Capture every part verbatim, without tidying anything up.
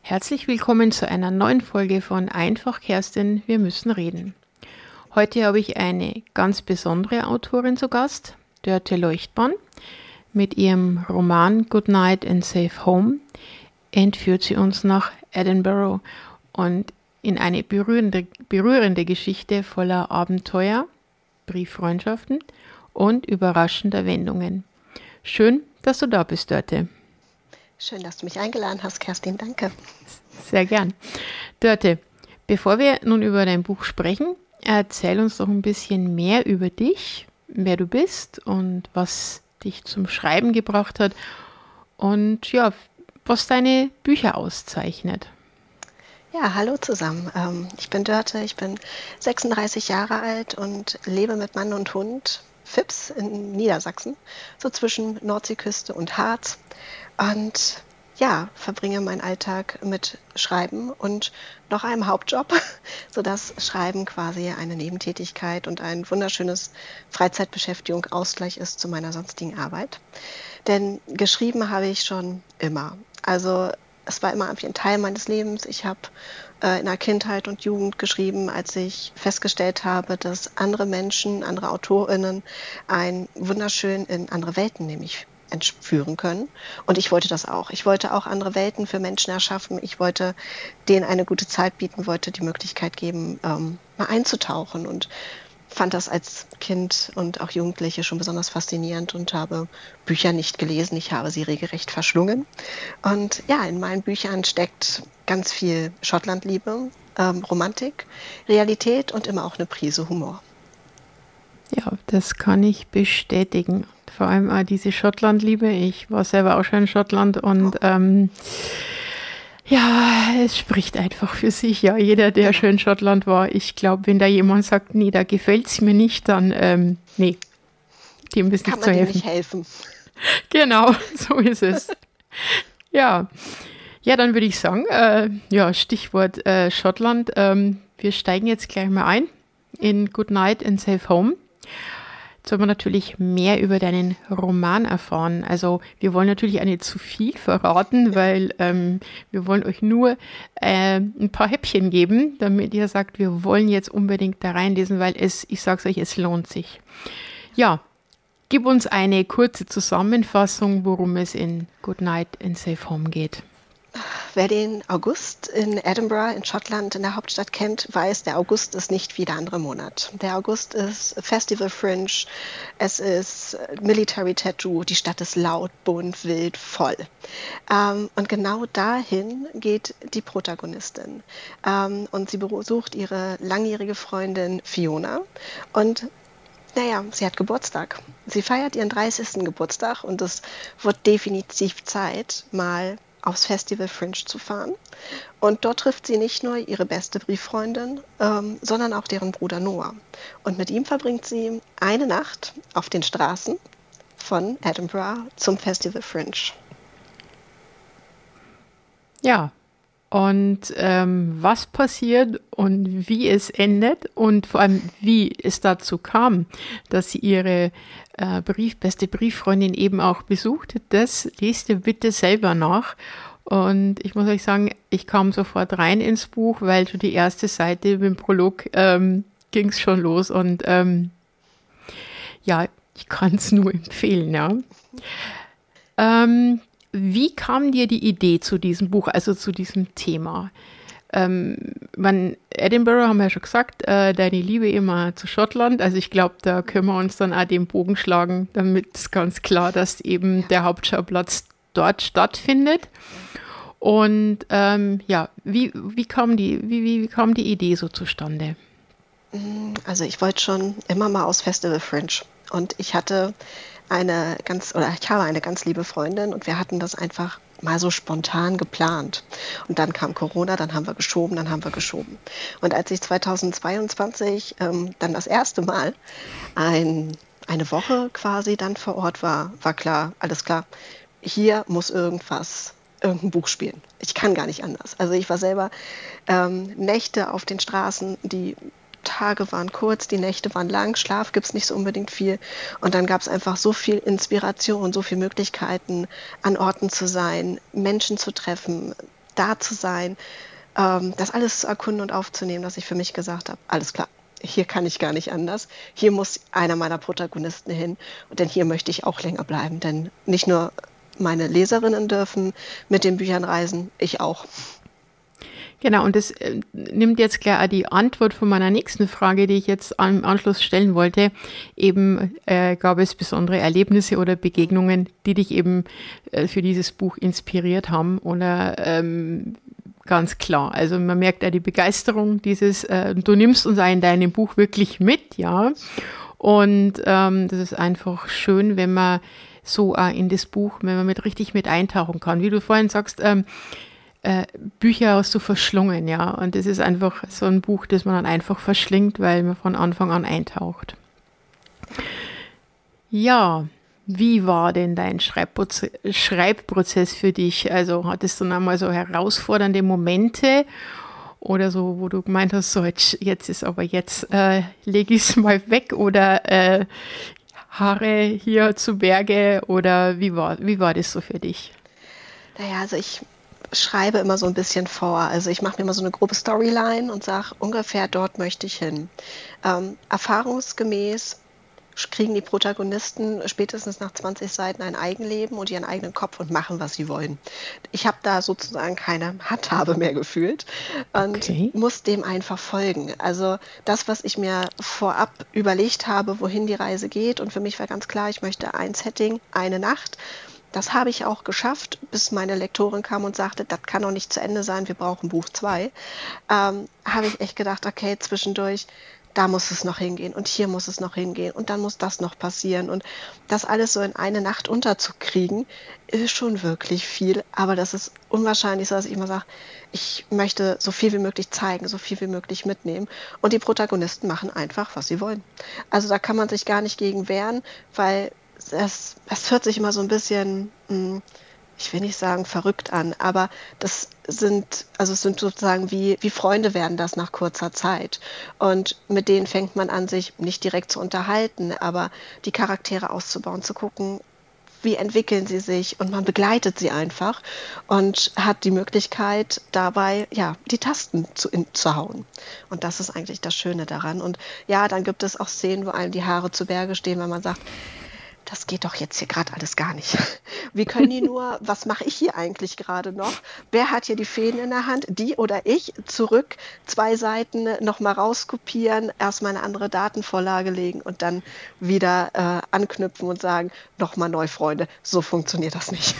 Herzlich willkommen zu einer neuen Folge von Einfach Kerstin, wir müssen reden. Heute habe ich eine ganz besondere Autorin zu Gast, Dörte Leuchtborn. Mit ihrem Roman Good Night and Safe Home entführt sie uns nach Edinburgh und in eine berührende, berührende Geschichte voller Abenteuer, Brieffreundschaften und überraschender Wendungen. Schön, dass du da bist, Dörte. Schön, dass du mich eingeladen hast, Kerstin. Danke. Sehr gern. Dörte, bevor wir nun über dein Buch sprechen, erzähl uns doch ein bisschen mehr über dich, wer du bist und was dich zum Schreiben gebracht hat und ja, was deine Bücher auszeichnet. Ja, hallo zusammen. Ähm, ich bin Dörte, ich bin sechsunddreißig Jahre alt und lebe mit Mann und Hund, Fips, in Niedersachsen, so zwischen Nordseeküste und Harz. Und ja, verbringe meinen Alltag mit Schreiben und noch einem Hauptjob, sodass Schreiben quasi eine Nebentätigkeit und ein wunderschönes Freizeitbeschäftigung Ausgleich ist zu meiner sonstigen Arbeit. Denn geschrieben habe ich schon immer. Also es war immer irgendwie ein Teil meines Lebens. Ich habe äh, in der Kindheit und Jugend geschrieben, als ich festgestellt habe, dass andere Menschen, andere AutorInnen einen wunderschön in andere Welten nämlich entführen können. Und ich wollte das auch. Ich wollte auch andere Welten für Menschen erschaffen. Ich wollte denen eine gute Zeit bieten, wollte die Möglichkeit geben, ähm, mal einzutauchen und fand das als Kind und auch Jugendliche schon besonders faszinierend und habe Bücher nicht gelesen. Ich habe sie regelrecht verschlungen. Und ja, in meinen Büchern steckt ganz viel Schottlandliebe, ähm, Romantik, Realität und immer auch eine Prise Humor. Ja, das kann ich bestätigen. Vor allem auch diese Schottlandliebe. Ich war selber auch schon in Schottland und oh. ähm, ja, es spricht einfach für sich. Ja, jeder, der schon in Schottland war, ich glaube, wenn da jemand sagt, nee, da gefällt es mir nicht, dann ähm, nee, dem ist nicht zu helfen. Nicht helfen. Genau, so ist es. ja. ja, dann würde ich sagen, äh, ja, Stichwort äh, Schottland. Ähm, wir steigen jetzt gleich mal ein in Good Night and Safe Home. Jetzt wollen wir natürlich mehr über deinen Roman erfahren. Also wir wollen natürlich auch nicht zu viel verraten, weil ähm, wir wollen euch nur äh, ein paar Häppchen geben, damit ihr sagt, wir wollen jetzt unbedingt da reinlesen, weil es, ich sag's euch, es lohnt sich. Ja, gib uns eine kurze Zusammenfassung, worum es in Good Night and Safe Home geht. Wer den August in Edinburgh in Schottland in der Hauptstadt kennt, weiß, der August ist nicht wie der andere Monat. Der August ist Festival Fringe, es ist Military Tattoo, die Stadt ist laut, bunt, wild, voll. Ähm, und genau dahin geht die Protagonistin. Ähm, und sie besucht ihre langjährige Freundin Fiona und naja, sie hat Geburtstag. Sie feiert ihren dreißigsten Geburtstag und es wird definitiv Zeit, mal aufs Festival Fringe zu fahren. Und dort trifft sie nicht nur ihre beste Brieffreundin, ähm, sondern auch deren Bruder Noah. Und mit ihm verbringt sie eine Nacht auf den Straßen von Edinburgh zum Festival Fringe. Ja, und ähm, was passiert und wie es endet und vor allem, wie es dazu kam, dass sie ihre äh, Brief, beste Brieffreundin eben auch besucht, das lest ihr bitte selber nach. Und ich muss euch sagen, ich kam sofort rein ins Buch, weil schon die erste Seite mit dem Prolog ähm, ging es schon los. Und ähm, ja, ich kann es nur empfehlen, ja. Ähm, Wie kam dir die Idee zu diesem Buch, also zu diesem Thema? Ähm, man, Edinburgh haben wir ja schon gesagt, äh, deine Liebe immer zu Schottland. Also ich glaube, da können wir uns dann auch den Bogen schlagen, damit ist ganz klar, dass eben der Hauptschauplatz dort stattfindet. Und ähm, ja, wie, wie, kam die, wie, wie, wie kam die Idee so zustande? Also ich wollte schon immer mal aus Festival Fringe und ich hatte eine ganz, oder ich habe eine ganz liebe Freundin und wir hatten das einfach mal so spontan geplant. Und dann kam Corona, dann haben wir geschoben, dann haben wir geschoben. Und als ich zweitausendzweiundzwanzig ähm, dann das erste Mal ein, eine Woche quasi dann vor Ort war, war klar, alles klar, hier muss irgendwas, irgendein Buch spielen. Ich kann gar nicht anders. Also ich war selber ähm, Nächte auf den Straßen, die Tage waren kurz, die Nächte waren lang, Schlaf gibt es nicht so unbedingt viel. Und dann gab es einfach so viel Inspiration, so viele Möglichkeiten, an Orten zu sein, Menschen zu treffen, da zu sein, ähm, das alles zu erkunden und aufzunehmen, dass ich für mich gesagt habe, alles klar, hier kann ich gar nicht anders. Hier muss einer meiner Protagonisten hin. Und denn hier möchte ich auch länger bleiben. Denn nicht nur meine Leserinnen dürfen mit den Büchern reisen, ich auch. Genau, und das äh, nimmt jetzt gleich auch die Antwort von meiner nächsten Frage, die ich jetzt am Anschluss stellen wollte. Eben äh, gab es besondere Erlebnisse oder Begegnungen, die dich eben äh, für dieses Buch inspiriert haben oder ähm, ganz klar. Also man merkt ja die Begeisterung dieses, äh, du nimmst uns in deinem Buch wirklich mit, ja. Und ähm, das ist einfach schön, wenn man so äh, in das Buch, wenn man mit richtig mit eintauchen kann. Wie du vorhin sagst, ähm, Äh, Bücher hast du verschlungen, ja. Und das ist einfach so ein Buch, das man dann einfach verschlingt, weil man von Anfang an eintaucht. Ja, wie war denn dein Schreibproze- Schreibprozess für dich? Also hattest du dann einmal so herausfordernde Momente oder so, wo du gemeint hast, so jetzt, jetzt ist aber jetzt äh, lege ich es mal weg oder äh, Haare hier zu Berge oder wie war, wie war das so für dich? Naja, also ich schreibe immer so ein bisschen vor. Also ich mache mir immer so eine grobe Storyline und sage, ungefähr dort möchte ich hin. Ähm, erfahrungsgemäß kriegen die Protagonisten spätestens nach zwanzig Seiten ein Eigenleben und ihren eigenen Kopf und machen, was sie wollen. Ich habe da sozusagen keine Handhabe mehr gefühlt und Okay. muss dem einfach folgen. Also das, was ich mir vorab überlegt habe, wohin die Reise geht, und für mich war ganz klar, ich möchte ein Setting, eine Nacht. Das habe ich auch geschafft, bis meine Lektorin kam und sagte, das kann doch nicht zu Ende sein, wir brauchen Buch zwei. Ähm, habe ich echt gedacht, okay, zwischendurch, da muss es noch hingehen und hier muss es noch hingehen und dann muss das noch passieren. Und das alles so in eine Nacht unterzukriegen, ist schon wirklich viel. Aber das ist unwahrscheinlich so, dass ich immer sage, ich möchte so viel wie möglich zeigen, so viel wie möglich mitnehmen. Und die Protagonisten machen einfach, was sie wollen. Also da kann man sich gar nicht gegen wehren, weil es, es hört sich immer so ein bisschen, mh, ich will nicht sagen verrückt an, aber das sind, also es sind sozusagen wie, wie Freunde werden das nach kurzer Zeit. Und mit denen fängt man an, sich nicht direkt zu unterhalten, aber die Charaktere auszubauen, zu gucken, wie entwickeln sie sich, und man begleitet sie einfach und hat die Möglichkeit dabei, ja, die Tasten zu, in, zu hauen. Und das ist eigentlich das Schöne daran. Und ja, dann gibt es auch Szenen, wo einem die Haare zu Berge stehen, wenn man sagt, das geht doch jetzt hier gerade alles gar nicht. Wie können die nur, was mache ich hier eigentlich gerade noch? Wer hat hier die Fäden in der Hand? Die oder ich? Zurück, zwei Seiten nochmal rauskopieren, erstmal eine andere Datenvorlage legen und dann wieder äh, anknüpfen und sagen, nochmal neu, Freunde, so funktioniert das nicht.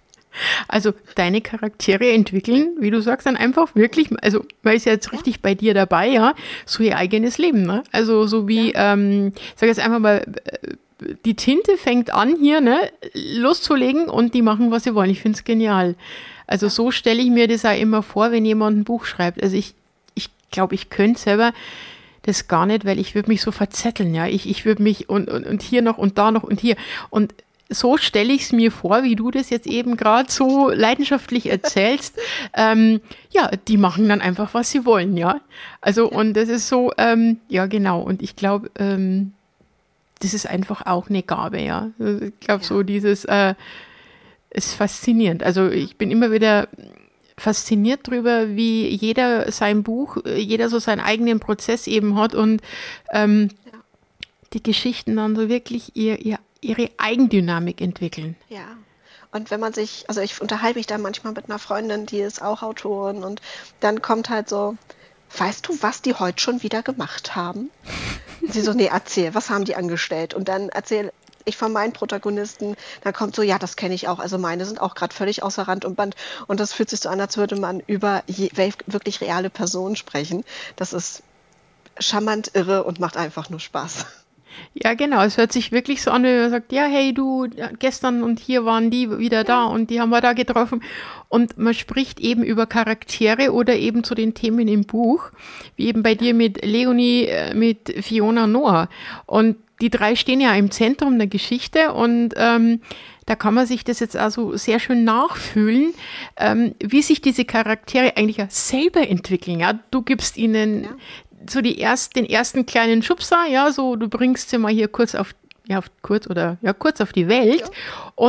Also deine Charaktere entwickeln, wie du sagst, dann einfach wirklich, also weil ist ja jetzt richtig ja. bei dir dabei, ja, so ihr eigenes Leben, ne? Also so wie, ja. ähm, ich sage jetzt einfach mal, die Tinte fängt an hier, ne, loszulegen und die machen, was sie wollen. Ich finde es genial. Also ja. so stelle ich mir das auch immer vor, wenn jemand ein Buch schreibt. Also ich, ich glaube, ich könnte selber das gar nicht, weil ich würde mich so verzetteln, ja. Ich, ich würde mich und, und, und hier noch und da noch und hier. Und so stelle ich es mir vor, wie du das jetzt eben gerade so leidenschaftlich erzählst. ähm, ja, die machen dann einfach, was sie wollen, ja. Also ja. und das ist so, ähm, ja genau. Und ich glaube, ähm, das ist einfach auch eine Gabe, ja. Ich glaube, ja. so dieses, äh, ist faszinierend. Also ich bin immer wieder fasziniert darüber, wie jeder sein Buch, jeder so seinen eigenen Prozess eben hat und ähm, ja. die Geschichten dann so wirklich ihr, ihr, ihre Eigendynamik entwickeln. Ja. Und wenn man sich, also ich unterhalte mich da manchmal mit einer Freundin, die ist auch Autorin, und dann kommt halt so, weißt du, was die heute schon wieder gemacht haben? Und sie so, nee, erzähl, was haben die angestellt? Und dann erzähle ich von meinen Protagonisten, dann kommt so, ja, das kenne ich auch. Also meine sind auch gerade völlig außer Rand und Band. Und das fühlt sich so an, als würde man über je, wirklich reale Personen sprechen. Das ist charmant, irre und macht einfach nur Spaß. Ja, genau. Es hört sich wirklich so an, wenn man sagt, ja, hey, du, gestern und hier waren die wieder da und die haben wir da getroffen. Und man spricht eben über Charaktere oder eben zu den Themen im Buch, wie eben bei dir mit Leonie, mit Fiona, Noah. Und die drei stehen ja im Zentrum der Geschichte und ähm, da kann man sich das jetzt also sehr schön nachfühlen, ähm, wie sich diese Charaktere eigentlich ja selber entwickeln. Ja, du gibst ihnen ja. so die erst, den ersten kleinen Schubser, ja, so du bringst sie mal hier kurz auf, ja, auf kurz oder ja kurz auf die Welt ja. und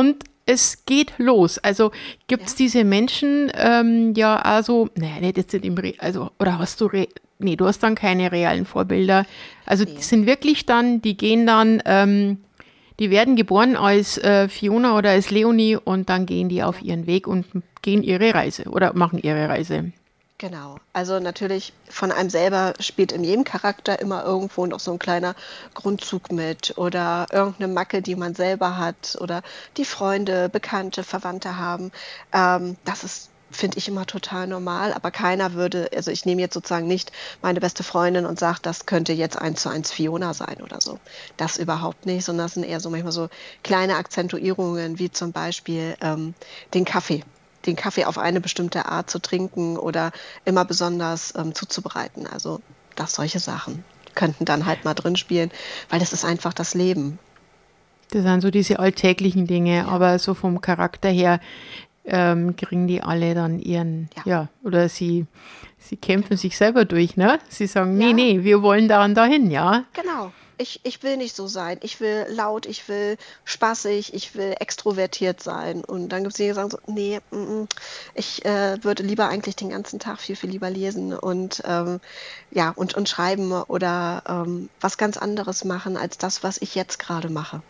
es geht los. Also gibt es Ja. diese Menschen, ähm, ja, also, naja, nicht jetzt im Re also, oder hast du, Re nee, du hast dann keine realen Vorbilder. Also die Nee. sind wirklich dann, die gehen dann, ähm, die werden geboren als äh, Fiona oder als Leonie und dann gehen die auf Ja. ihren Weg und gehen ihre Reise oder machen ihre Reise. Genau. Also natürlich von einem selber spielt in jedem Charakter immer irgendwo noch so ein kleiner Grundzug mit oder irgendeine Macke, die man selber hat oder die Freunde, Bekannte, Verwandte haben. Ähm, das ist, finde ich, immer total normal, aber keiner würde, also ich nehme jetzt sozusagen nicht meine beste Freundin und sage, das könnte jetzt eins zu eins Fiona sein oder so. Das überhaupt nicht, sondern das sind eher so manchmal so kleine Akzentuierungen, wie zum Beispiel ähm, den Kaffee. Den Kaffee auf eine bestimmte Art zu trinken oder immer besonders ähm, zuzubereiten. Also das solche Sachen könnten dann halt mal drin spielen, weil das ist einfach das Leben. Das sind so diese alltäglichen Dinge, Ja, aber so vom Charakter her ähm, kriegen die alle dann ihren, ja, ja, oder sie, sie kämpfen genau. sich selber durch, ne? Sie sagen, nee, Ja, nee, wir wollen da und dahin, ja. genau. Ich, ich will nicht so sein. Ich will laut, ich will spaßig, ich will extrovertiert sein. Und dann gibt es die, die sagen so, nee, mm, mm, ich äh, würde lieber eigentlich den ganzen Tag viel, viel lieber lesen und ähm, ja, und, und schreiben oder ähm, was ganz anderes machen als das, was ich jetzt gerade mache.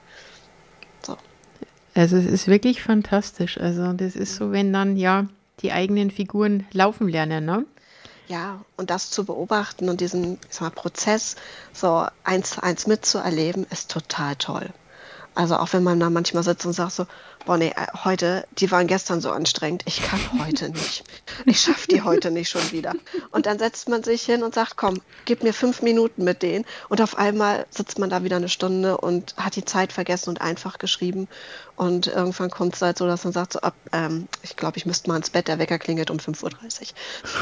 So. Also es ist wirklich fantastisch. Also das ist Mhm. so, wenn dann ja die eigenen Figuren laufen lernen, ne? Ja, und das zu beobachten und diesen, ich sag mal, Prozess so eins zu eins mitzuerleben, ist total toll. Also auch wenn man da manchmal sitzt und sagt so, boah, nee, äh, heute, die waren gestern so anstrengend, ich kann heute nicht. Ich schaffe die heute nicht schon wieder. Und dann setzt man sich hin und sagt, komm, gib mir fünf Minuten mit denen. Und auf einmal sitzt man da wieder eine Stunde und hat die Zeit vergessen und einfach geschrieben. Und irgendwann kommt es halt so, dass man sagt, so ab, ähm, ich glaube, ich müsste mal ins Bett, der Wecker klingelt um fünf Uhr dreißig.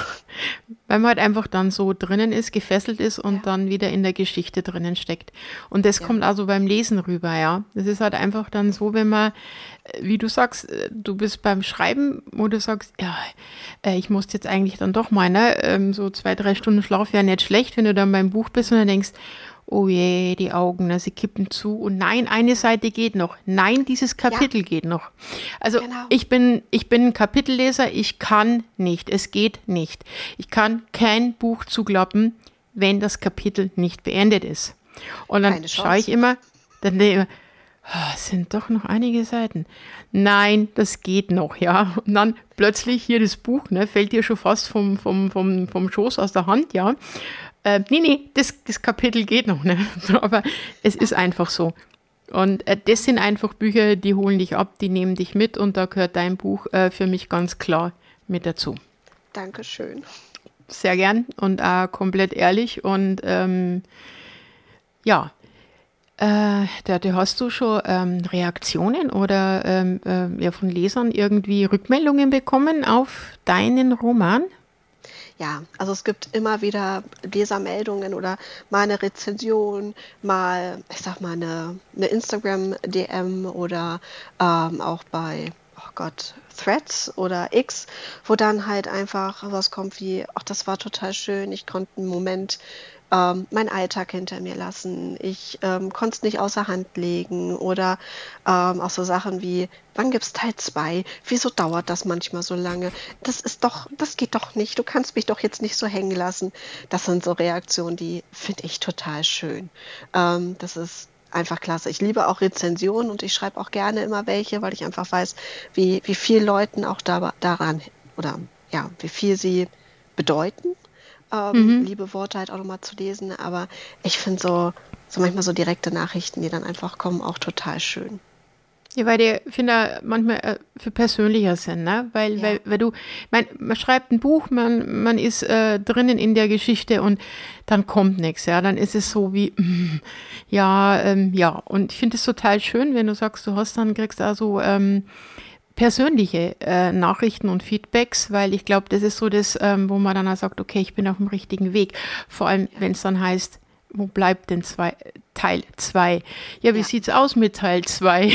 Weil man halt einfach dann so drinnen ist, gefesselt ist und Ja, dann wieder in der Geschichte drinnen steckt. Und das ja, kommt also beim Lesen rüber, ja. Das ist halt einfach dann so, wenn man, äh, wie du sagst, äh, du bist beim Schreiben, wo du sagst, ja, äh, ich muss jetzt eigentlich dann doch mal, ne, ähm, so zwei, drei Stunden Schlaf wäre nicht schlecht, wenn du dann beim Buch bist und dann denkst, oh je, die Augen, ne, sie kippen zu und nein, eine Seite geht noch. Nein, dieses ja, Kapitel geht noch. Also genau. ich bin, ich bin ein Kapitelleser, ich kann nicht, es geht nicht. Ich kann kein Buch zuklappen, wenn das Kapitel nicht beendet ist. Und dann Keine schaue ich Chance. immer, dann denke ich immer, ah, es sind doch noch einige Seiten. Nein, das geht noch, ja. Und dann plötzlich hier das Buch, ne, fällt dir schon fast vom, vom, vom, vom Schoß aus der Hand, ja. Äh, nee, nee, das, das Kapitel geht noch, ne. Aber es ist einfach so. Und äh, das sind einfach Bücher, die holen dich ab, die nehmen dich mit und da gehört dein Buch äh, für mich ganz klar mit dazu. Dankeschön. Sehr gern und auch komplett ehrlich und ähm, ja, äh, da, da hast du schon ähm, Reaktionen oder ähm, äh, ja, von Lesern irgendwie Rückmeldungen bekommen auf deinen Roman? Ja, also es gibt immer wieder Lesermeldungen oder mal eine Rezension, mal, ich sag mal, eine, eine Instagram-D M oder ähm, auch bei, oh Gott, Threads oder X, wo dann halt einfach was kommt wie, ach, das war total schön, ich konnte einen Moment ähm, meinen Alltag hinter mir lassen, ich ähm, konnte es nicht außer Hand legen oder ähm, auch so Sachen wie, wann gibt's Teil zwei? Wieso dauert das manchmal so lange? Das ist doch, das geht doch nicht. Du kannst mich doch jetzt nicht so hängen lassen. Das sind so Reaktionen, die finde ich total schön. Ähm, das ist einfach klasse. Ich liebe auch Rezensionen und ich schreibe auch gerne immer welche, weil ich einfach weiß, wie, wie viel Leuten auch da, daran oder ja, wie viel sie bedeuten. Ähm, Mhm. liebe Worte halt auch nochmal zu lesen. Aber ich finde so, so manchmal so direkte Nachrichten, die dann einfach kommen, auch total schön. Ja, weil die, finde manchmal äh, für persönlicher sind, ne? Weil, weil, Ja, weil du, mein, man schreibt ein Buch, man, man ist äh, drinnen in der Geschichte und dann kommt nichts, ja. Dann ist es so wie, mm, ja, ähm, ja. Und ich finde es total schön, wenn du sagst, du hast dann, kriegst da so ähm, persönliche äh, Nachrichten und Feedbacks, weil ich glaube, das ist so das, ähm, wo man dann auch sagt, okay, ich bin auf dem richtigen Weg. Vor allem, ja, wenn es dann heißt, wo bleibt denn zwei, Teil zwei? Ja, wie ja. sieht's aus mit Teil zwei?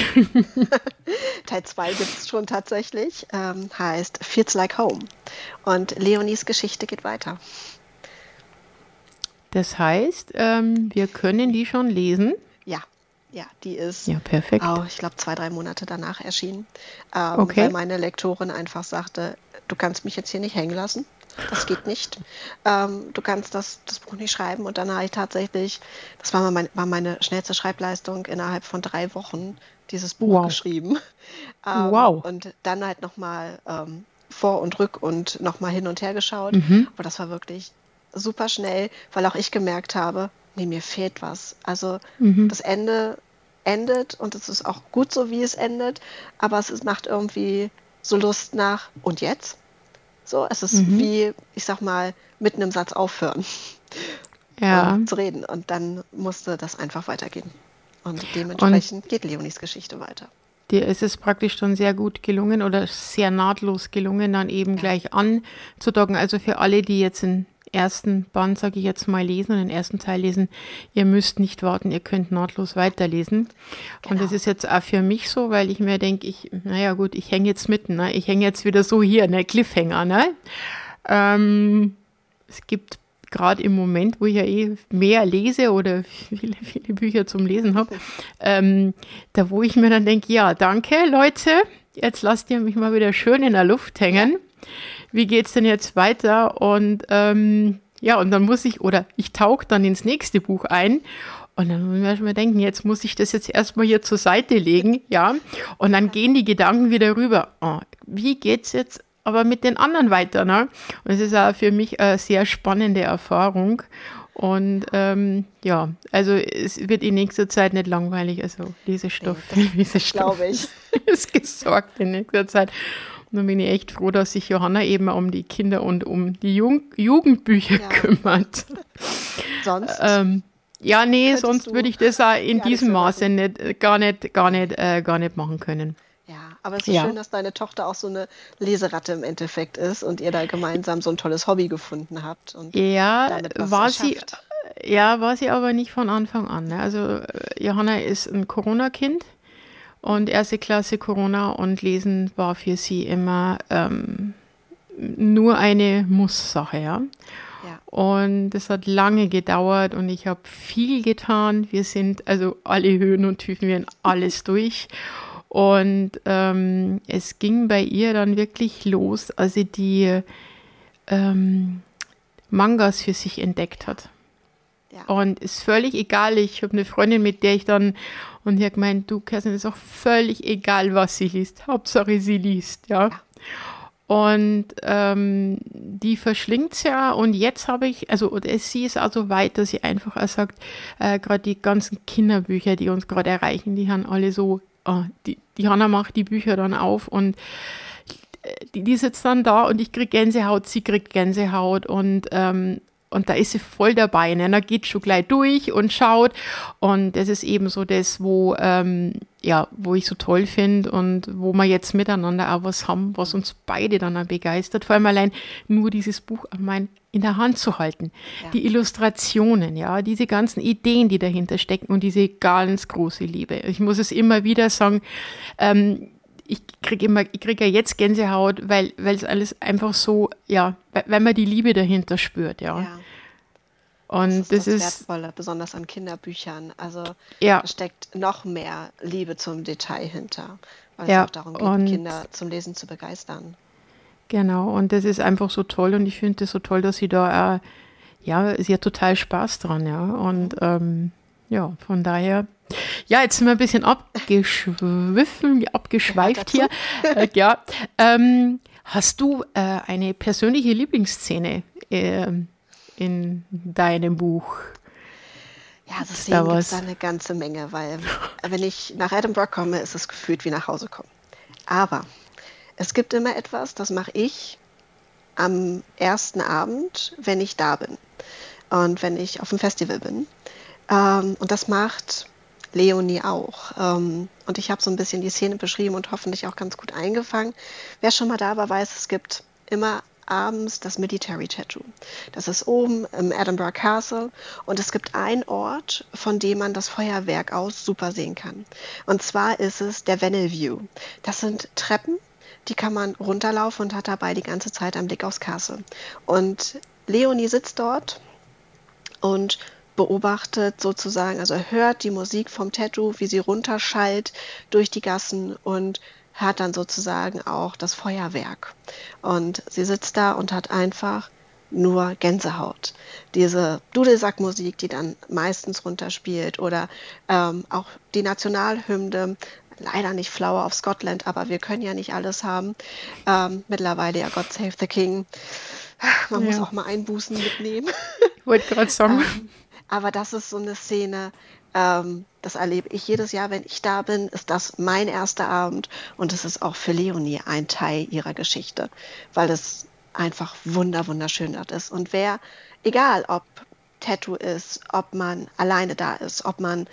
Teil zwei gibt es schon tatsächlich, ähm, heißt Feels Like Home. Und Leonies Geschichte geht weiter. Das heißt, ähm, wir können die schon lesen. Ja, Ja, die ist Ja, perfekt. auch, ich glaube, zwei, drei Monate danach erschienen, ähm, weil Okay. meine Lektorin einfach sagte, du kannst mich jetzt hier nicht hängen lassen. Das geht nicht. Ähm, du kannst das, das Buch nicht schreiben. Und dann habe ich tatsächlich, das war, mal mein, war meine schnellste Schreibleistung, innerhalb von drei Wochen dieses Buch Wow. geschrieben. Ähm, Wow. und dann halt nochmal ähm, vor und rück und nochmal hin und her geschaut. Mhm. Aber das war wirklich super schnell, weil auch ich gemerkt habe, nee, mir fehlt was. Also Mhm. das Ende endet und es ist auch gut so, wie es endet, aber es ist, macht irgendwie so Lust nach und jetzt? So, es ist Mhm. wie, ich sag mal, mitten im Satz aufhören Ja. und zu reden. Und dann musste das einfach weitergehen. Und Und dementsprechend geht Leonis Geschichte weiter. dir ist es praktisch dann sehr gut gelungen oder sehr nahtlos gelungen, dann eben Ja, gleich anzudocken. Also für alle, die jetzt den ersten Band, sage ich jetzt mal, lesen und den ersten Teil lesen, ihr müsst nicht warten, ihr könnt nahtlos weiterlesen. Und das genau. ist jetzt auch für mich so, weil ich mir denke, ich, naja gut, ich hänge jetzt mitten, ne? Ich hänge jetzt wieder so hier, ne, Cliffhanger, ne? Ähm, es gibt gerade im Moment, wo ich ja eh mehr lese oder viele, viele Bücher zum Lesen habe, ähm, da wo ich mir dann denke, ja, danke Leute, jetzt lasst ihr mich mal wieder schön in der Luft hängen. Wie geht's denn jetzt weiter? Und ähm, ja, und dann muss ich, oder ich tauche dann ins nächste Buch ein. Und dann muss ich mir denken, jetzt muss ich das jetzt erstmal hier zur Seite legen, ja. Und dann gehen die Gedanken wieder rüber. Oh, wie geht's jetzt aber mit den anderen weiter, ne? Und es ist auch für mich eine sehr spannende Erfahrung. Und ähm, ja, also es wird in nächster Zeit nicht langweilig. Also Lesestoff, Nee, das, das Lesestoff glaube ich. ist, ist gesorgt in nächster Zeit. Und dann bin ich echt froh, dass sich Johanna eben um die Kinder und um die Jung Jugendbücher Ja, kümmert. sonst Ähm, ja, nee, könntest sonst du würde ich das auch in gar nichts diesem mehr Maße machen. nicht, äh, gar nicht, gar Nee. nicht, äh, gar nicht machen können. Ja, aber es ist Ja, schön, dass deine Tochter auch so eine Leseratte im Endeffekt ist und ihr da gemeinsam so ein tolles Hobby gefunden habt und ja, damit was war sie, erschafft. ja, war sie aber nicht von Anfang an. Ne? Also äh, Johanna ist ein Corona-Kind und erste Klasse Corona und Lesen war für sie immer ähm, nur eine Muss-Sache, ja. Ja, Und das hat lange gedauert und ich habe viel getan. Wir sind also alle Höhen und Tiefen, wir haben alles durch. Und ähm, es ging bei ihr dann wirklich los, als sie die ähm, Mangas für sich entdeckt hat. ja, Und ist völlig egal, ich habe eine Freundin, mit der ich dann, und die hat gemeint, du Kerstin, ist auch völlig egal, was sie liest. Hauptsache sie liest, ja. ja, Und ähm, die verschlingt's ja. Und jetzt habe ich, also oder sie ist also weit, dass sie einfach auch sagt, äh, gerade die ganzen Kinderbücher, die uns gerade erreichen, die haben alle so, ah, die, die Hanna macht die Bücher dann auf und äh, die, die sitzt dann da und ich krieg Gänsehaut, sie kriegt Gänsehaut und ähm, und da ist sie voll dabei, ne? Da geht schon gleich durch und schaut. Und das ist eben so das, wo, ähm, ja, wo ich so toll finde und wo wir jetzt miteinander auch was haben, was uns beide dann auch begeistert. Vor allem allein nur dieses Buch mein, in der Hand zu halten. ja, Die Illustrationen, ja, diese ganzen Ideen, die dahinter stecken und diese ganz große Liebe. Ich muss es immer wieder sagen, ähm, ich kriege immer, ich kriege ja jetzt Gänsehaut, weil, weil es alles einfach so, ja, weil, weil man die Liebe dahinter spürt, ja. ja. Das Und ist das das ist, Wertvolle, besonders an Kinderbüchern. Also ja, da steckt noch mehr Liebe zum Detail hinter, weil es ja, auch darum geht, und Kinder zum Lesen zu begeistern. genau, und das ist einfach so toll und ich finde das so toll, dass sie da, äh, ja, sie hat total Spaß dran, ja, und ähm, ja, von daher, ja, jetzt sind wir ein bisschen abgeschwiffen, abgeschweift hier, äh, ja, ähm, hast du äh, eine persönliche Lieblingsszene äh, in deinem Buch? Ja, also Ist da Szenen gibt es da was? eine ganze Menge, weil wenn ich nach Edinburgh komme, ist es gefühlt wie nach Hause kommen. Aber es gibt immer etwas, das mache ich am ersten Abend, wenn ich da bin und wenn ich auf dem Festival bin. Ähm, und das macht Leonie auch. Ähm, und ich habe so ein bisschen die Szene beschrieben und hoffentlich auch ganz gut eingefangen. Wer schon mal da war, weiß, es gibt immer abends das Military Tattoo. Das ist oben im Edinburgh Castle und es gibt einen Ort, von dem man das Feuerwerk aus super sehen kann. Und zwar ist es der Vennel View. Das sind Treppen, die kann man runterlaufen und hat dabei die ganze Zeit einen Blick aufs Castle. Und Leonie sitzt dort und beobachtet sozusagen, also er hört die Musik vom Tattoo, wie sie runterschallt durch die Gassen und hört dann sozusagen auch das Feuerwerk. Und sie sitzt da und hat einfach nur Gänsehaut. Diese Dudelsackmusik, die dann meistens runterspielt oder ähm, auch die Nationalhymne, leider nicht Flower of Scotland, aber wir können ja nicht alles haben. Ähm, mittlerweile ja God Save the King. Man ja. muss auch mal Einbußen mitnehmen. Ich wollte gerade sagen. ähm, aber das ist so eine Szene, ähm, das erlebe ich jedes Jahr, wenn ich da bin, ist das mein erster Abend und es ist auch für Leonie ein Teil ihrer Geschichte, weil es einfach wunder, wunderschön dort ist. Und wer, egal ob Tattoo ist, ob man alleine da ist, ob man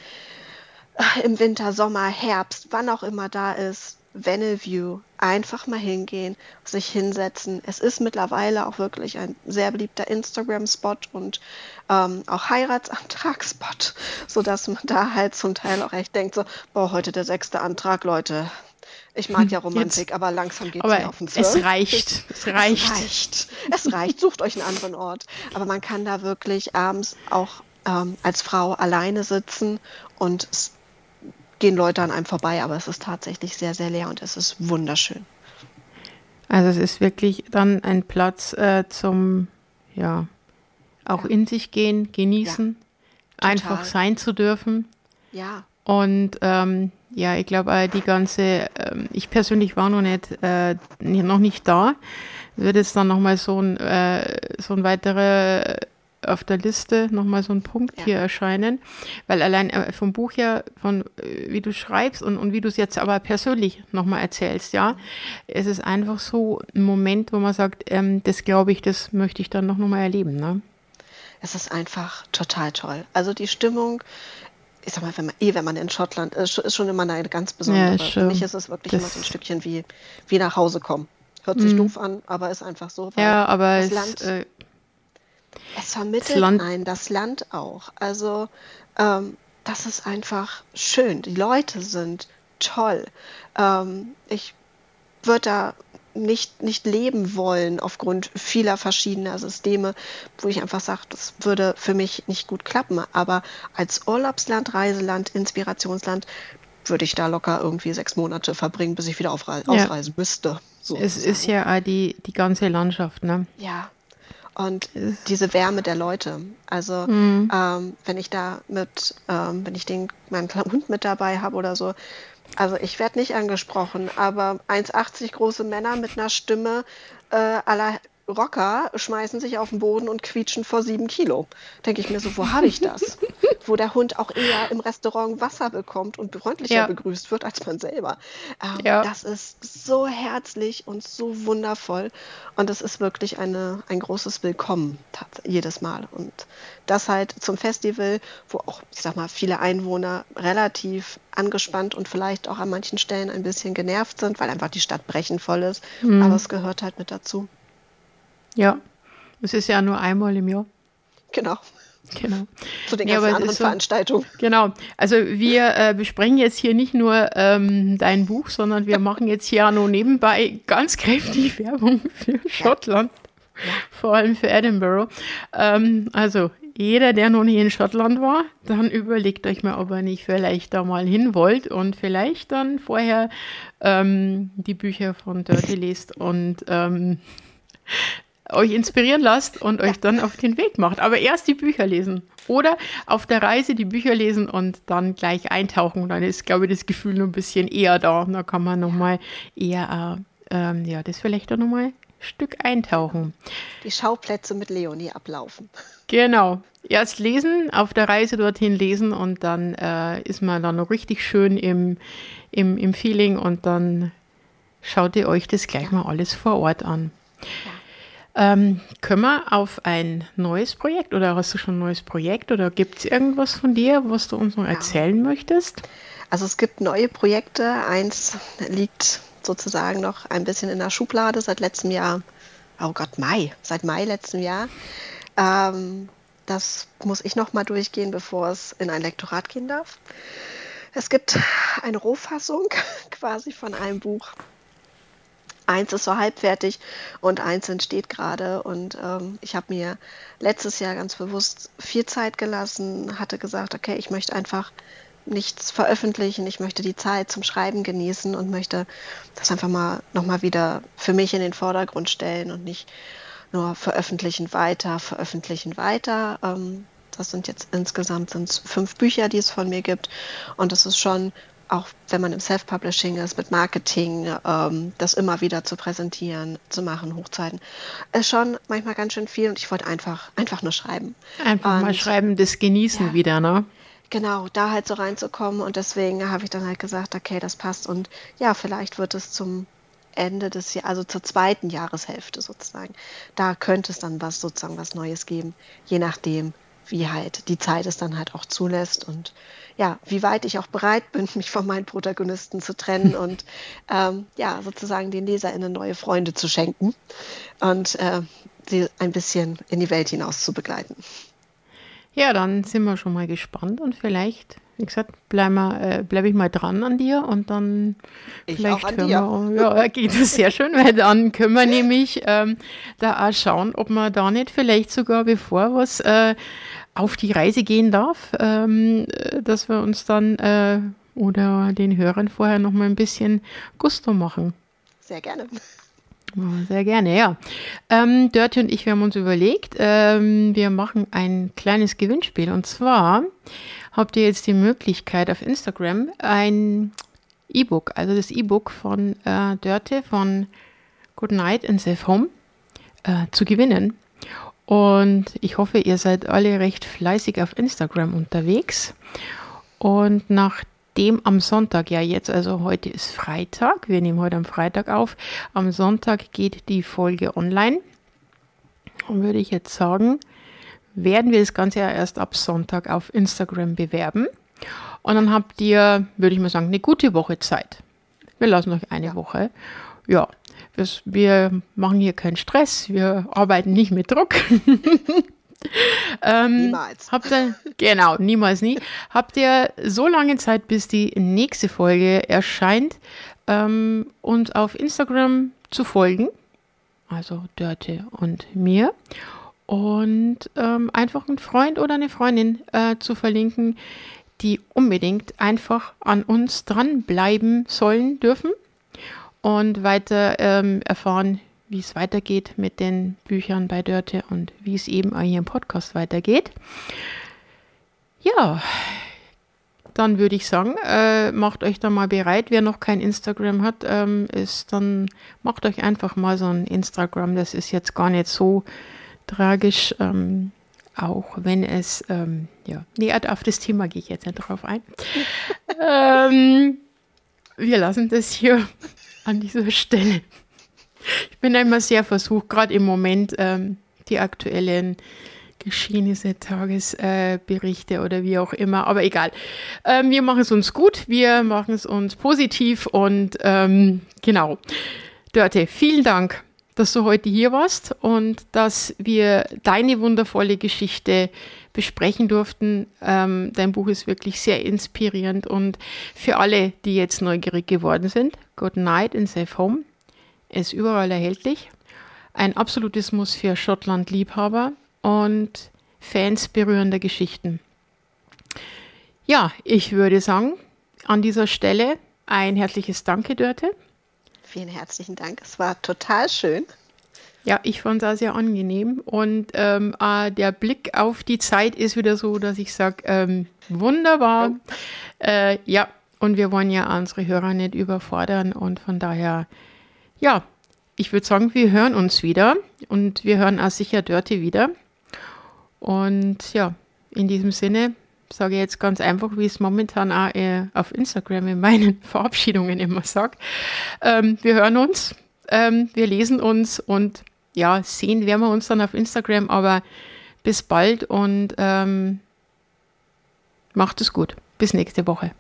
im Winter, Sommer, Herbst, wann auch immer da ist, Vennelview, einfach mal hingehen, sich hinsetzen. Es ist mittlerweile auch wirklich ein sehr beliebter Instagram-Spot und ähm, auch Heiratsantrag-Spot, sodass man da halt zum Teil auch echt denkt, so, boah, heute der sechste Antrag, Leute. Ich mag ja Romantik, Jetzt. aber langsam geht es mir auf den Zwirn. Es reicht, es reicht. Es reicht, es reicht. Sucht euch einen anderen Ort. Aber man kann da wirklich abends auch ähm, als Frau alleine sitzen und es gehen Leute an einem vorbei, aber es ist tatsächlich sehr, sehr leer und es ist wunderschön. Also es ist wirklich dann ein Platz äh, zum, ja, auch ja. in sich gehen, genießen, ja, einfach sein zu dürfen. Ja. Und ähm, ja, ich glaube, die ganze, ähm, ich persönlich war noch nicht, äh, noch nicht da, wird jetzt dann nochmal so ein, äh, so ein weiterer auf der Liste nochmal so ein Punkt ja. hier erscheinen, weil allein äh, vom Buch her, von äh, wie du schreibst und, und wie du es jetzt aber persönlich nochmal erzählst, ja, mhm. es ist einfach so ein Moment, wo man sagt, ähm, das glaube ich, das möchte ich dann noch mal erleben, ne? Es ist einfach total toll. Also die Stimmung, ich sag mal, wenn man, eh, wenn man in Schottland ist, ist schon immer eine ganz besondere. Ja, für mich ist es wirklich das immer so ein Stückchen wie, wie nach Hause kommen. Hört sich mhm. doof an, aber ist einfach so. Weil ja, aber das es, Land, äh, es vermittelt Land, ein, das Land auch. Also ähm, das ist einfach schön. Die Leute sind toll. Ähm, ich würde da nicht, nicht leben wollen aufgrund vieler verschiedener Systeme, wo ich einfach sage, das würde für mich nicht gut klappen. Aber als Urlaubsland, Reiseland, Inspirationsland würde ich da locker irgendwie sechs Monate verbringen, bis ich wieder aufre- ja. ausreisen müsste. Es ist ja auch die, die ganze Landschaft, ne? Ja. Und diese Wärme der Leute. Also mhm. ähm, wenn ich da mit, ähm, wenn ich den, meinen kleinen Hund mit dabei habe oder so, also ich werde nicht angesprochen, aber eins achtzig große Männer mit einer Stimme äh, à la Rocker schmeißen sich auf den Boden und quietschen vor sieben Kilo. Denke ich mir so, wo habe ich das? Wo der Hund auch eher im Restaurant Wasser bekommt und freundlicher ja. begrüßt wird als man selber. Ähm, ja. Das ist so herzlich und so wundervoll und es ist wirklich eine, ein großes Willkommen jedes Mal. Und das halt zum Festival, wo auch, ich sag mal, viele Einwohner relativ angespannt und vielleicht auch an manchen Stellen ein bisschen genervt sind, weil einfach die Stadt brechenvoll ist. Mhm. Aber es gehört halt mit dazu. Ja, es ist ja nur einmal im Jahr. Genau. Genau. Zu den ganzen ja, anderen so, Veranstaltungen. Genau. Also wir äh, besprechen jetzt hier nicht nur ähm, dein Buch, sondern wir machen jetzt hier auch noch nebenbei ganz kräftig Werbung für Schottland. Ja. Vor allem für Edinburgh. Ähm, also jeder, der noch nie in Schottland war, dann überlegt euch mal, ob ihr nicht vielleicht da mal hin wollt und vielleicht dann vorher ähm, die Bücher von Dörte lest und ähm, euch inspirieren lasst und euch dann auf den Weg macht. Aber erst die Bücher lesen. Oder auf der Reise die Bücher lesen und dann gleich eintauchen. Dann ist, glaube ich, das Gefühl noch ein bisschen eher da. Da kann man nochmal eher, äh, ähm, ja, das vielleicht auch nochmal ein Stück eintauchen. Die Schauplätze mit Leonie ablaufen. Genau. Erst lesen, auf der Reise dorthin lesen und dann äh, ist man dann noch richtig schön im, im, im Feeling und dann schaut ihr euch das gleich ja. mal alles vor Ort an. Ja. Ähm, können wir auf ein neues Projekt oder hast du schon ein neues Projekt oder gibt es irgendwas von dir, was du uns noch erzählen ja. möchtest? Also es gibt neue Projekte. Eins liegt sozusagen noch ein bisschen in der Schublade seit letztem Jahr. Oh Gott, Mai. Seit Mai letzten Jahr. Ähm, das muss ich noch mal durchgehen, bevor es in ein Lektorat gehen darf. Es gibt eine Rohfassung quasi von einem Buch. Eins ist so halbfertig und eins entsteht gerade. Und ähm, ich habe mir letztes Jahr ganz bewusst viel Zeit gelassen, hatte gesagt, okay, ich möchte einfach nichts veröffentlichen, ich möchte die Zeit zum Schreiben genießen und möchte das einfach mal nochmal wieder für mich in den Vordergrund stellen und nicht nur veröffentlichen weiter, veröffentlichen weiter. Ähm, das sind jetzt insgesamt sind's fünf Bücher, die es von mir gibt. Und das ist schon, auch wenn man im Self-Publishing ist, mit Marketing, ähm, das immer wieder zu präsentieren, zu machen, hochzuhalten, ist schon manchmal ganz schön viel. Und ich wollte einfach, einfach nur schreiben. Einfach und, mal schreiben, das Genießen ja, wieder, ne? Genau, da halt so reinzukommen. Und deswegen habe ich dann halt gesagt, okay, das passt. Und ja, vielleicht wird es zum Ende des Jahres, also zur zweiten Jahreshälfte sozusagen. Da könnte es dann was sozusagen was Neues geben, je nachdem, wie halt die Zeit es dann halt auch zulässt und ja, wie weit ich auch bereit bin, mich von meinen Protagonisten zu trennen und ähm, ja, sozusagen den LeserInnen neue Freunde zu schenken und äh, sie ein bisschen in die Welt hinaus zu begleiten. Ja, dann sind wir schon mal gespannt und vielleicht, wie gesagt, bleibe äh, bleib ich mal dran an dir und dann Ich vielleicht auch an können wir, ja, geht das sehr schön, weil dann können wir nämlich ähm, da auch schauen, ob man da nicht vielleicht sogar, bevor was äh, auf die Reise gehen darf, ähm, äh, dass wir uns dann äh, oder den Hörern vorher noch mal ein bisschen Gusto machen. Sehr gerne. Ja, sehr gerne, ja. Ähm, Dörte und ich, wir haben uns überlegt, ähm, wir machen ein kleines Gewinnspiel. Und zwar habt ihr jetzt die Möglichkeit auf Instagram ein E-Book, also das E-Book von äh, Dörte von Good Night and Safe Home äh, zu gewinnen. Und ich hoffe, ihr seid alle recht fleißig auf Instagram unterwegs. Und nach dem am Sonntag, ja jetzt, also heute ist Freitag, wir nehmen heute am Freitag auf, am Sonntag geht die Folge online. Und würde ich jetzt sagen, werden wir das Ganze ja erst ab Sonntag auf Instagram bewerben. Und dann habt ihr, würde ich mal sagen, eine gute Woche Zeit. Wir lassen euch eine ja. Woche. Ja, das, wir machen hier keinen Stress, wir arbeiten nicht mit Druck. ähm, niemals. Habt ihr, genau, niemals nie. Habt ihr so lange Zeit, bis die nächste Folge erscheint, ähm, uns auf Instagram zu folgen, also Dörte und mir, und ähm, einfach einen Freund oder eine Freundin äh, zu verlinken, die unbedingt einfach an uns dranbleiben sollen, dürfen und weiter ähm, erfahren, wie es weitergeht mit den Büchern bei Dörte und wie es eben auch hier im Podcast weitergeht. Ja, dann würde ich sagen, äh, macht euch da mal bereit. Wer noch kein Instagram hat, ähm, ist, dann macht euch einfach mal so ein Instagram. Das ist jetzt gar nicht so tragisch, ähm, auch wenn es, ähm, ja, nee, auf das Thema gehe ich jetzt nicht drauf ein. ähm, wir lassen das hier an dieser Stelle. Ich bin da immer sehr versucht, gerade im Moment ähm, die aktuellen Geschehnisse, Tagesberichte äh, oder wie auch immer, aber egal. Ähm, wir machen es uns gut, wir machen es uns positiv und ähm, genau. Dörte, vielen Dank, dass du heute hier warst und dass wir deine wundervolle Geschichte besprechen durften. Ähm, dein Buch ist wirklich sehr inspirierend und für alle, die jetzt neugierig geworden sind, Good Night and Safe Home ist überall erhältlich. Ein absolutes Muss für Schottland-Liebhaber und Fans berührender Geschichten. Ja, ich würde sagen, an dieser Stelle ein herzliches Danke, Dörte. Vielen herzlichen Dank. Es war total schön. Ja, ich fand es auch sehr angenehm. Und ähm, äh, der Blick auf die Zeit ist wieder so, dass ich sage, ähm, wunderbar. Äh, ja, und wir wollen ja unsere Hörer nicht überfordern. Und von daher, ja, ich würde sagen, wir hören uns wieder. Und wir hören auch sicher Dörte wieder. Und ja, in diesem Sinne sage ich jetzt ganz einfach, wie ich es momentan auch äh, auf Instagram in meinen Verabschiedungen immer sage. Ähm, wir hören uns, ähm, wir lesen uns und ja, sehen werden wir uns dann auf Instagram, aber bis bald und ähm, macht es gut. Bis nächste Woche.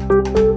Tschüss.